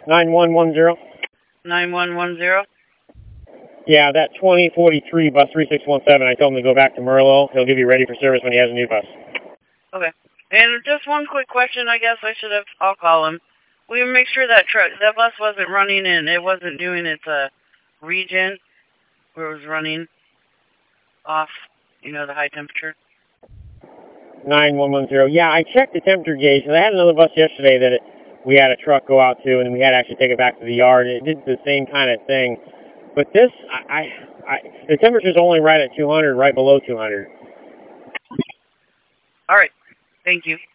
9110. 9110. Yeah, that 2043 bus 3617. I told him to go back to Merlo. He'll give you ready for service when he has a new bus. Okay. And just one quick question, I guess I'll call him. Will you make sure that bus wasn't running and it wasn't doing its regen where it was running off, the high temperature? 9110. Yeah, I checked the temperature gauge, and I had another bus yesterday that we had a truck go out to, and we had to actually take it back to the yard. It did the same kind of thing. But this, the temperature's only right at 200, right below 200. All right. Thank you.